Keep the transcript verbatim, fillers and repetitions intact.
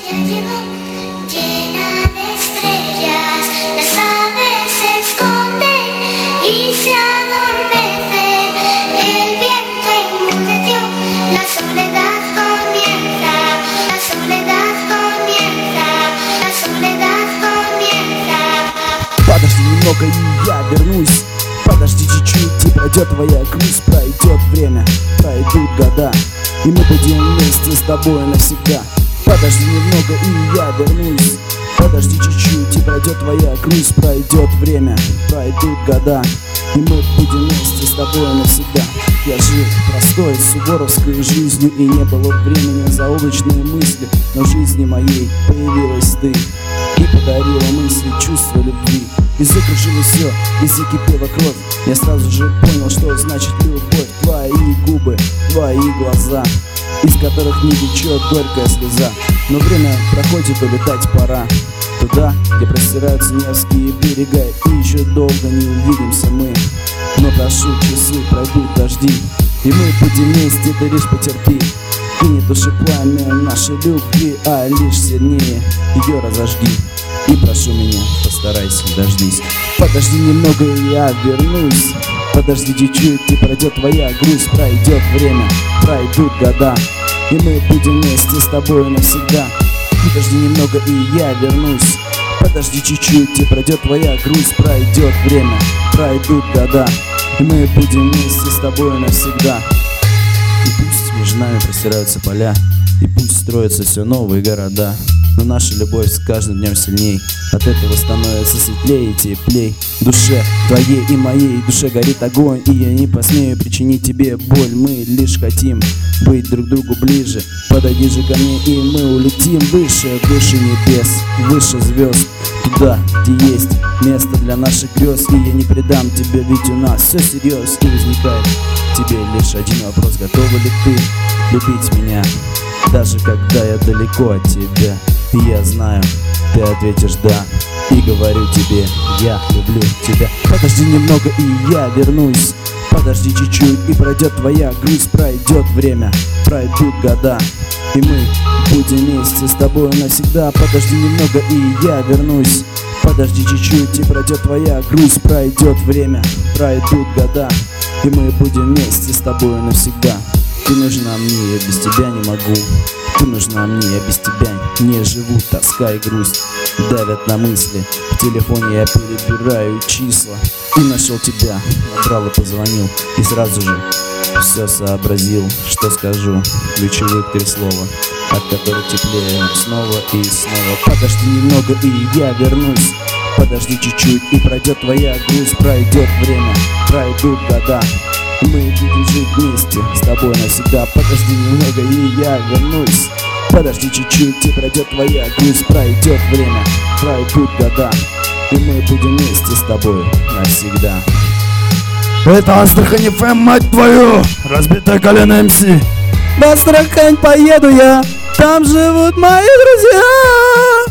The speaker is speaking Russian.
llena de estrellas, las aves se esconden y se adormecen. El viento enmudeció, la soledad comienza, la soledad comienza, la soledad comienza. Подожди немного, и я вернусь. Подожди чуть-чуть, и пройдет твоя грусть. Пройдет время, пройдут года, и мы будем вместе с тобой навсегда. Подожди немного, и я вернусь. Подожди чуть-чуть, и пройдет твоя грусть. Пройдет время, пройдут года, и мы будем вместе с тобой навсегда. Я жил простой суворовской жизнью, и не было времени за облачные мысли. Но в жизни моей появилась ты и подарила мысли, чувства любви. И закружилось все, и закипела кровь. Я сразу же понял, что значит любовь. Твои губы, твои глаза, из которых не течет горькая слеза. Но время проходит, улетать пора туда, где простираются Невские берега. И еще долго не увидимся мы, но прошу, часы пройдут дожди, и мы будем вместе, ты лишь потерпи. И не туши пламя нашей любви, а лишь сильнее ее разожги. И прошу меня, постарайся, дождись. Подожди немного, и я вернусь. Подожди чуть-чуть, и пройдет твоя грусть. Пройдет время, пройдут года, и мы будем вместе с тобой навсегда. Подожди немного, и я вернусь. Подожди чуть-чуть, и пройдет твоя грусть. Пройдет время, пройдут года, и мы будем вместе с тобой навсегда. И пусть между нами простираются поля, и пусть строятся все новые города, но наша любовь с каждым днем сильней. От этого становится светлее и теплей. В душе твоей и моей душе горит огонь, и я не посмею причинить тебе боль. Мы лишь хотим быть друг другу ближе. Подойди же ко мне, и мы улетим выше, выше небес, выше звезд, туда, где есть место для наших грез. И я не предам тебя, ведь у нас все серьезно. И возникает тебе лишь один вопрос: готова ли ты любить меня, даже когда я далеко от тебя? И я знаю, ты ответишь да, и говорю тебе, я люблю тебя. Подожди немного, и я вернусь. Подожди чуть-чуть, и пройдет твоя грусть. Пройдет время, пройдут года, и мы будем вместе с тобой навсегда. Подожди немного, и я вернусь. Подожди чуть-чуть, и пройдет твоя грусть. Пройдет время, пройдут года, и мы будем вместе с тобой навсегда. Ты нужна мне, я без тебя не могу. Ты нужна мне, я без тебя не живу. Тоска и грусть давят на мысли. В телефоне я перебираю числа и нашел тебя, набрал и позвонил. И сразу же все сообразил, что скажу. Ключевых три слова, от которых теплее снова и снова. Подожди немного, и я вернусь. Подожди чуть-чуть, и пройдет твоя грусть. Пройдет время, пройдут года, и мы будем жить вместе с тобой навсегда. Подожди немного, и я вернусь. Подожди чуть-чуть, и пройдет твоя грусть. Пройдет время, пройдут года, и мы будем вместе с тобой навсегда. Это Астрахань эф эм, мать твою! Разбитое колено эм си. В Астрахань поеду я, там живут мои друзья.